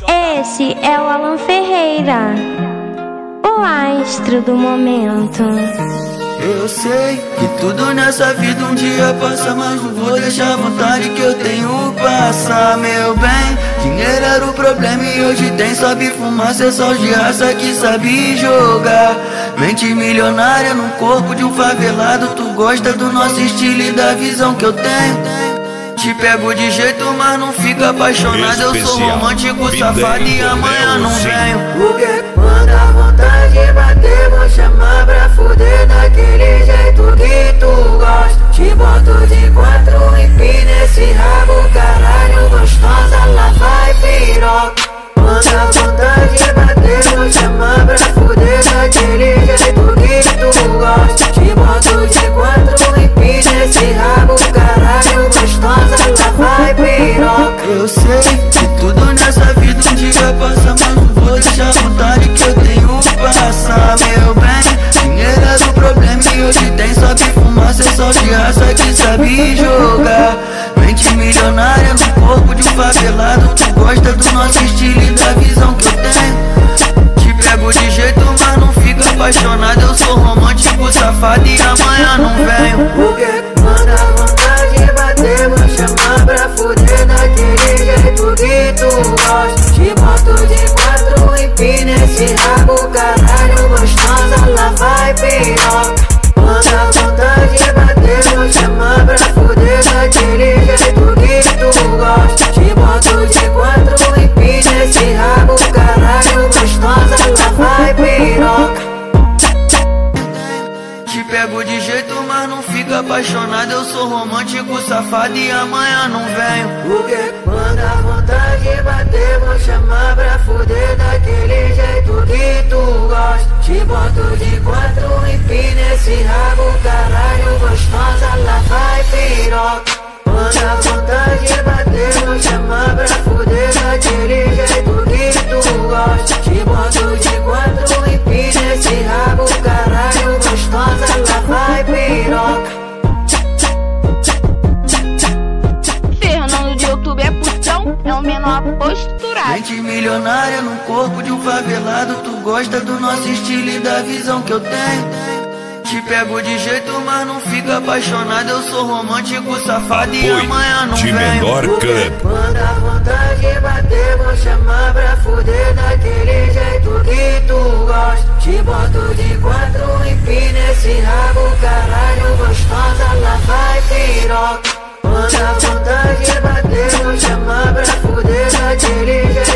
Esse é o Alan Ferreira, o astro do momento. Eu sei que tudo nessa vida um dia passa, mas não vou deixar a vontade que eu tenho passar, meu bem. Dinheiro era o problema e hoje tem, sabe fumar, cê só de raça que sabe jogar. Mente milionária no corpo de um favelado, tu gosta do nosso estilo e da visão que eu tenho. Te pego de jeito, mas não fica apaixonado. Eu sou romântico, safado e amanhã não venho. Porque quando a vontade bater, vou chamar pra fuder daquele jeito que tu gosta. Te boto de quatro, empina esse rabo, caralho, gostosa, lá vai piroca. Quando a vontade bater, vou chamar pra fuder daquele jeito que tu gosta. Te boto de quatro, empina esse rabo, caralho, gostosa, lá vai piroca. Eu sei que tudo nessa vida um dia passa, mas não vou deixar a vontade que eu tenho passar, meu bem. Dinheiro é o problema e hoje tem, sabe fumar, cê só de raça que sabe jogar. Mente milionária no corpo de um favelado, tu gosta do nosso estilo e da visão que eu tenho. Te pego de jeito, mas não fica apaixonado. Eu sou romântico, safado e amanhã não venho. Porque quando a vontade bater, vou chamar pra fuder daquele jeito que tu gosta. Te boto de quatro, empina esse rabo, caralho, gostosa, lá vai piroca. Quando a vontade bater, vou chamar pra fuder daquele jeito que tu gosta. Te boto de quatro, empina esse rabo, caralho, gostosa, lá vai piroca. Te pego de jeito, mas não fica apaixonado. Eu sou romântico, safado e amanhã não venho. Porque quando a vontade bater, vou chamar pra fuder daquele jeito que tu gosta. Te boto de quatro, empina esse rabo, caralho, gostosa, lá vai piroca. Quando a vontade bater, vou chamar pra fuder daquele jeito que tu gosta. Te boto de quatro, empina esse rabo, caralho, gostosa, lá vai piroca. Fernando de YouTube é putão, é o menor posturado. Mente milionária no corpo de um favelado, tu gosta do nosso estilo e da visão que eu tenho. Te pego de jeito, mas não fica apaixonado. Eu sou romântico, safado e amanhã não venho. Porque quando a vontade bater, vou chamar pra fuder daquele jeito que tu gosta. Te boto de quatro, empina esse rabo, caralho, gostosa, lá vai piroca. Quando a vontade bater, vou chamar pra fuder daquele jeito